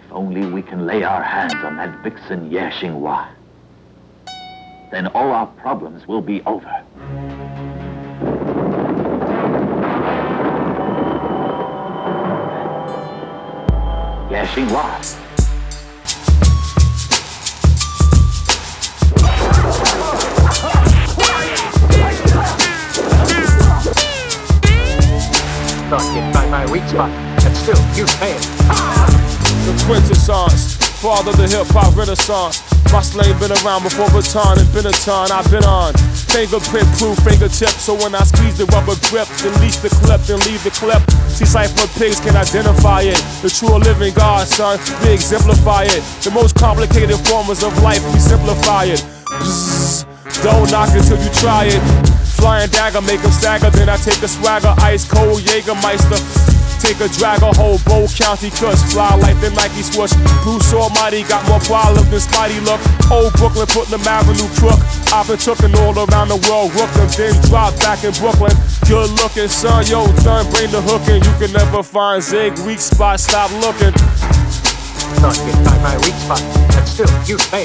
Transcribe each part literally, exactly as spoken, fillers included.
only we can lay our hands on that vixen Yashing-Wa. Then all our problems will be over. Yashing-Wa. Not hit by my weak spot, and still you fail. The quintessence, father of the hip-hop renaissance. My slang been around before baton and Benetton I've been on. Fingerprint proof fingertips, so when I squeeze the rubber grip, then lease the clip, then leave the clip. See cipher pigs can identify it. The true living God, son, we exemplify it. The most complicated forms of life, we simplify it. Bzzz, don't knock it till you try it. Flying dagger, make them stagger, then I take a swagger. Ice cold Jägermeister. Take a drag a whole Bow County cuss. Fly like the Nike swoosh. Bruce Almighty got more problem than Spidey look. Old Brooklyn putting them Avenue crook. I've been tookin' all around the world, rook them, then drop back in Brooklyn. Good looking son, yo, done, bring the hook in. You can never find Zig, weak spot, stop looking. Not hit by my weak spot, and still you fail.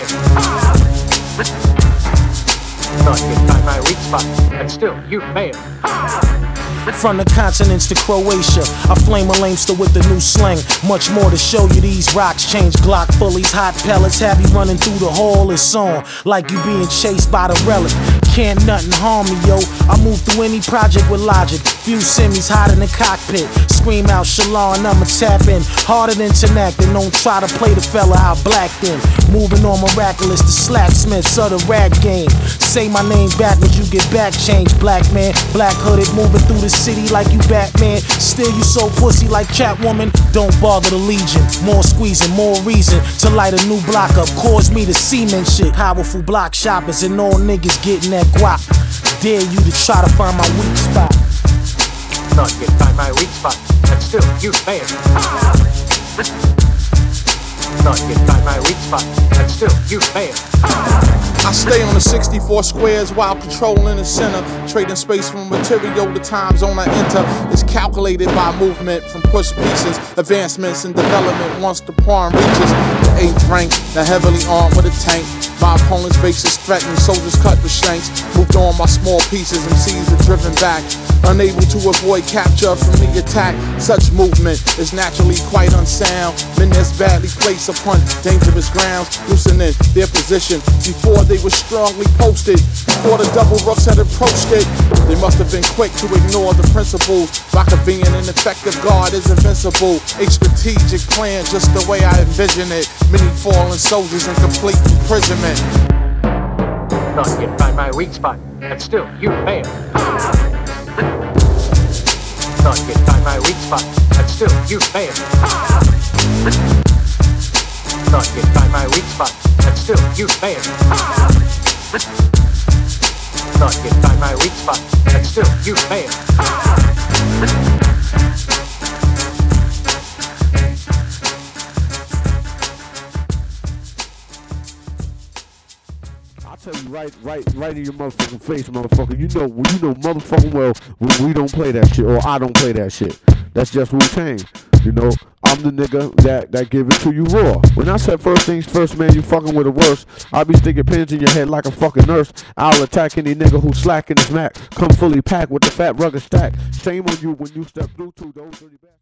Not hit by my weak spot, and still you fail. From the continents to Croatia, I flame a lamester with the new slang. Much more to show you, these rocks change Glock bullies, hot pellets have you running through the hall. It's on like you being chased by the relic. Can't nothing harm me, yo. I move through any project with logic. Few semis hot in the cockpit. Scream out Shalon, I'ma tap in. Harder than Tanak, and don't try to play the fella out blacked in. Moving on miraculous, the slapsmiths of the rap game. Say my name backwards, you get back changed. Black man, black hooded, moving through the city like you Batman. Still you so pussy like Catwoman. Don't bother the Legion. More squeezing, more reason to light a new block up. Cause me to cement shit. Powerful block shoppers and all niggas getting that guap. Dare you to try to find my weak spot. Not hit by my weak spot, and still you fail. Not hit by my weak spot, and still you fail. I stay on the sixty-four squares while controlling the center. Trading space from material, the time zone I enter is calculated by movement from push pieces. Advancements and development once the pawn reaches the eighth rank. Now heavily armed with a tank. My opponent's base is threatened, soldiers cut with shanks. Moved on by small pieces, M Cs are driven back. Unable to avoid capture from the attack. Such movement is naturally quite unsound. Men that's badly placed upon dangerous grounds, loosening their position before they were strongly posted. Before the double rooks had approached it, they must have been quick to ignore the principles. By convenient and effective guard is invincible. A strategic plan, just the way I envision it. Many fallen soldiers in complete imprisonment. Not hit by my weak spot, and still you fail. Not hit by my weak spot, and still you fail. Not hit by my weak spot, and still you fail. Not hit by my weak spot, and still you fail. I'll tell you right, right, right in your motherfucking face, motherfucker. You know, you know, motherfucking well, we, we don't play that shit, or I don't play that shit. That's just Wu-Tang. You know, I'm the nigga that that give it to you raw. When I said first things first, man, you fucking with the worst. I'll be sticking pins in your head like a fucking nurse. I'll attack any nigga who's slacking his Mac. Come fully packed with the fat rugged stack. Shame on you when you step through to those dirty bastards.